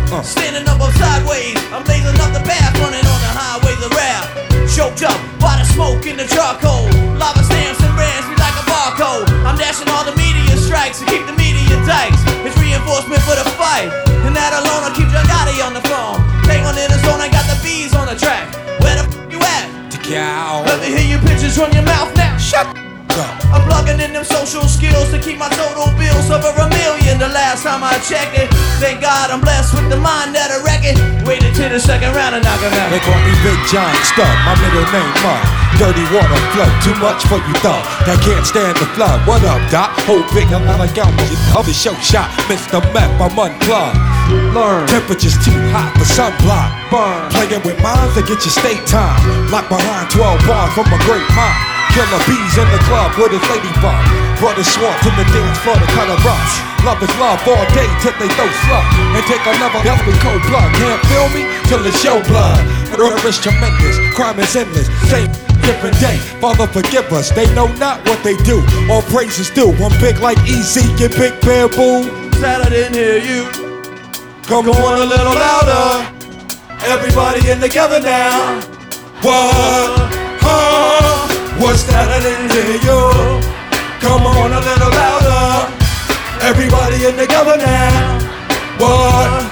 Standing up on sideways, I'm blazing up the path, running on the highways of rap. Choked up by the smoke in the charcoal. Lava stamps and brands me like a barcode. I'm dashing all the media strikes to keep the media dikes. It's reinforcement for the fight. And that alone will keep John Gotti on the phone. Hang on in the zone, I got the bees on the track. Where the f you at? Let me hear your pictures run your mouth now. Shut up. I'm plugging in them social skills to keep my total bills over $1 million. The last time I checked it, thank God I'm blessed with the mind that'll wreck it. Waited till the second round and knock him out. They call me Big Giant Stud, my middle name Mud. Dirty water flow, too much for you thug that can't stand the flood. What up, Doc? Whole big amount of gallons. Other show shot, Mr. Meth, I'm unplugged. Learn. Temperatures too hot for sunblock. Burn. Playing with minds that get you state time. Locked behind 12 bars from a great mind. Killer bees in the club with his ladybug. Brother Swart to the dance floor to cut a rush. Love is love all day till they throw sluck. And take another healthy cold blood. Can't feel me till it's your blood. Murder is tremendous, crime is endless. Same different day, Father forgive us. They know not what they do, all praises due. I'm big like Easy, get big bamboo. Sad I didn't hear you. Come on a little louder. Everybody in together now. What? What's that? I didn't hear you. Come on a little louder. Everybody in together now. What?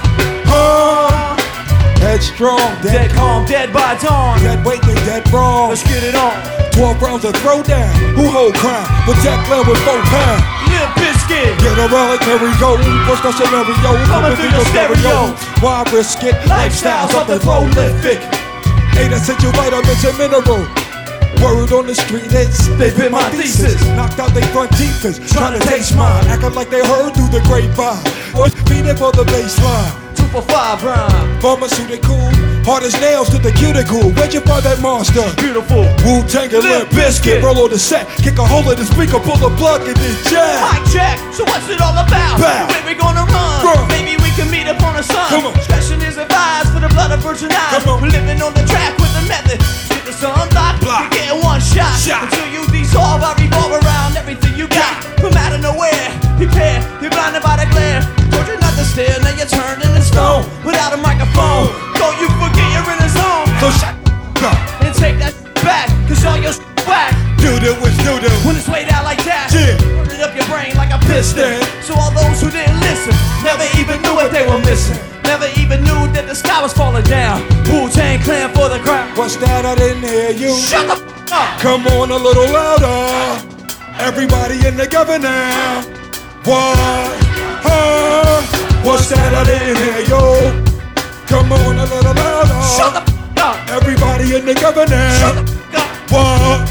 Headstrong, Dead calm, dead by dawn. dead weight, they dead wrong. Let's get it on. 12 rounds of throwdown. Who hold crime? Protect land with 4 pounds. Limp Bizkit. Get a relic, carry go. What's the scenario? Coming through your stereo. Why risk it? Lifestyles of the prolific. Ain't essential vitamins and mineral. Word on the street is They been my thesis. Knocked out they front defense, trying to taste mine. Acting like they heard through the grapevine. Or feeding for the baseline. 2 for 5 rhyme. Pharmaceutical, hard as nails to the cuticle. Where'd you find that monster? Beautiful. Wu-Tang and Limp Bizkit. Roll on the set, kick a hole in the speaker, pull the plug in this jam. Mic check. So what's it all about? Bow. Where we gonna run? Maybe we can meet up on the sun. Come on. Stretching is advised for the blood of virgin eyes. Come on. We're living on the track with the method. Get the sun block. Block. You get one shot. Until you dissolve, I revolve around everything you got. From out of nowhere, prepare. You're blinded by the glare. Told you not to stare, now you're turning in stone. Without a microphone, don't you forget you're in the zone. So shut up. And take that back, cause all your whack. Doodle was doodle. When it's laid out like that, Yeah. burn it up your brain like a piston. So all those who didn't listen never even knew what they were missing. Never even knew that the sky was falling down. Wu-Tang Clan for the crowd. What's that? I didn't hear you. Shut the f*** up. Come on a little louder. Everybody in together now. What? What's that? I didn't hear you. Come on a little louder. Shut the f*** up. Everybody in together now. Shut the f*** up. What?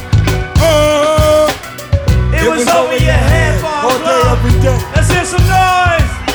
It was over your head, all day, every day. Let's hear some noise.